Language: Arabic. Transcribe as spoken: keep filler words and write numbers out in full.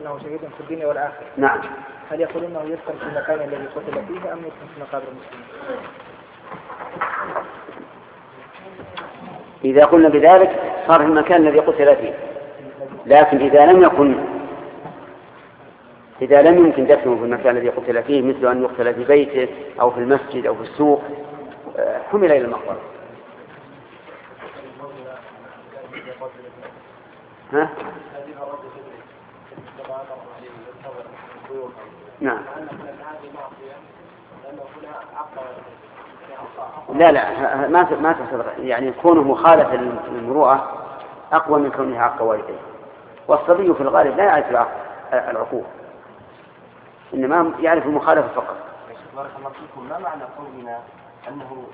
أنه شهيد في الدنيا والآخرة. نعم. هل يقول أنه يدفن في المكان الذي قتل فيه أم يدفن في مقابر المسلمين؟ إذا قلنا بذلك صار في المكان الذي قتل فيه، لكن إذا لم يكن إذا لم يمكن دفنه في المكان الذي قتل فيه، مثل أن يقتل في بيته أو في المسجد أو في السوق، حمل إلى المقبرة. ها؟ نعم. لا لا ما ما تصدق، يعني كونه مخالف للمروءة أقوى من كونه عق والديه، والصبي في الغالب لا يعرف العقوق، إنما يعرف المخالفة فقط. بارك الله فيكم، ما معنى قولنا أنه